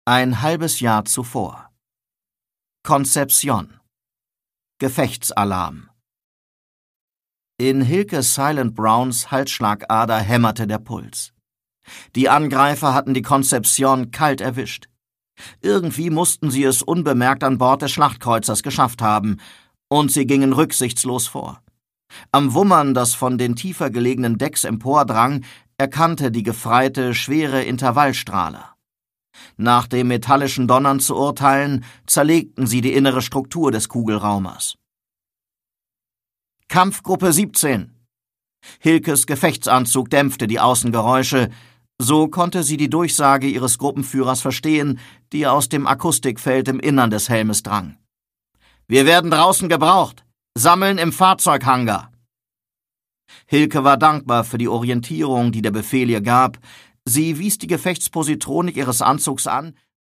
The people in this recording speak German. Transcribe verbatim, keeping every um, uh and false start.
Ein halbes Jahr zuvor. Konzeption. Gefechtsalarm. In Hilke Silent Browns Halsschlagader hämmerte der Puls. Die Angreifer hatten die Konzeption kalt erwischt. Irgendwie mussten sie es unbemerkt an Bord des Schlachtkreuzers geschafft haben, und sie gingen rücksichtslos vor. Am Wummern, das von den tiefer gelegenen Decks empordrang, erkannte die Gefreite schwere Intervallstrahler. Nach dem metallischen Donnern zu urteilen, zerlegten sie die innere Struktur des Kugelraumers. Kampfgruppe siebzehn. Hilkes Gefechtsanzug dämpfte die Außengeräusche, so konnte sie die Durchsage ihres Gruppenführers verstehen, die aus dem Akustikfeld im Innern des Helmes drang. »Wir werden draußen gebraucht. Sammeln im Fahrzeughangar.« Hilke war dankbar für die Orientierung, die der Befehl ihr gab. Sie wies die Gefechtspositronik ihres Anzugs an,